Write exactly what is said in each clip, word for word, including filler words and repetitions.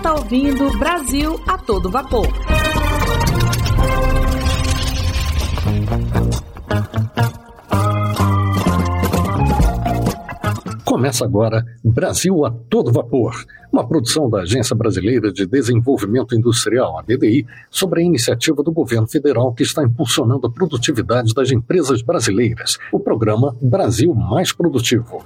está ouvindo Brasil a todo vapor. Começa agora Brasil a todo vapor, uma produção da Agência Brasileira de Desenvolvimento Industrial, a B D I, sobre a iniciativa do governo federal que está impulsionando a produtividade das empresas brasileiras, o programa Brasil Mais Produtivo.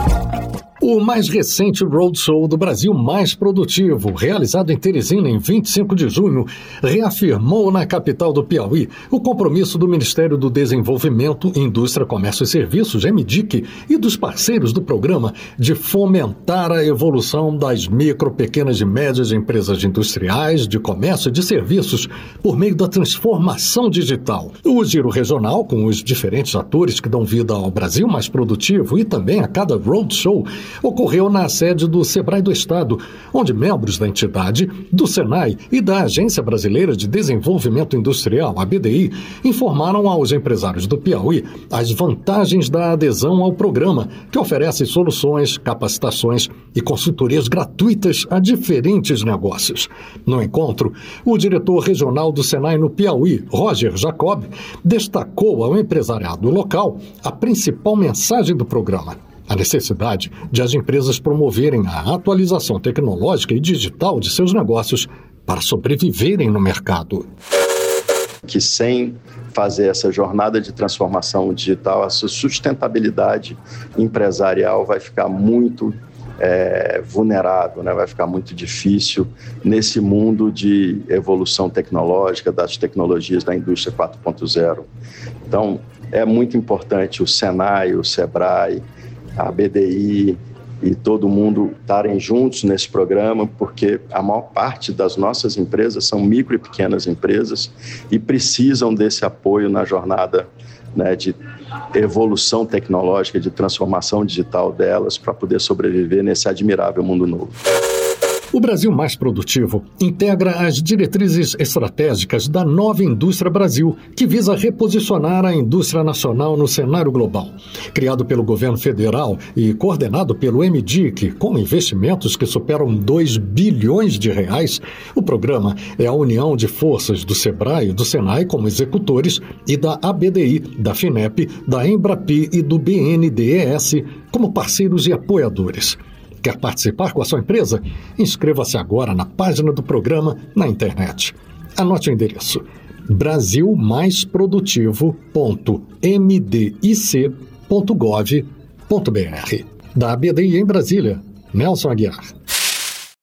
O mais recente Roadshow do Brasil Mais Produtivo, realizado em Teresina em vinte e cinco de junho, reafirmou na capital do Piauí o compromisso do Ministério do Desenvolvimento, Indústria, Comércio e Serviços, M D I C, e dos parceiros do programa de fomentar a evolução das micro, pequenas e médias empresas industriais, de comércio e de serviços por meio da transformação digital. O giro regional, com os diferentes atores que dão vida ao Brasil Mais Produtivo e também a cada Roadshow, ocorreu na sede do Sebrae do Estado, onde membros da entidade, do Senai e da Agência Brasileira de Desenvolvimento Industrial, a B D I, informaram aos empresários do Piauí as vantagens da adesão ao programa, que oferece soluções, capacitações e consultorias gratuitas a diferentes negócios. No encontro, o diretor regional do Senai no Piauí, Roger Jacob, destacou ao empresariado local a principal mensagem do programa: a necessidade de as empresas promoverem a atualização tecnológica e digital de seus negócios para sobreviverem no mercado. Que sem fazer essa jornada de transformação digital, a sua sustentabilidade empresarial vai ficar muito é, vulnerável, né? Vai ficar muito difícil nesse mundo de evolução tecnológica, das tecnologias da indústria quatro ponto zero. Então, é muito importante o Senai, o Sebrae, a B D I e todo mundo estarem juntos nesse programa, porque a maior parte das nossas empresas são micro e pequenas empresas e precisam desse apoio na jornada, né, de evolução tecnológica, de transformação digital delas para poder sobreviver nesse admirável mundo novo. O Brasil Mais Produtivo integra as diretrizes estratégicas da Nova Indústria Brasil, que visa reposicionar a indústria nacional no cenário global. Criado pelo governo federal e coordenado pelo M D I C, com investimentos que superam dois bilhões de reais, o programa é a união de forças do Sebrae e do Senai como executores e da A B D I, da FINEP, da Embrapi e do B N D E S como parceiros e apoiadores. Quer participar com a sua empresa? Inscreva-se agora na página do programa na internet. Anote o endereço: brasil mais produtivo ponto m d i c ponto gov ponto b r. Da A B D I em Brasília, Nelson Aguiar.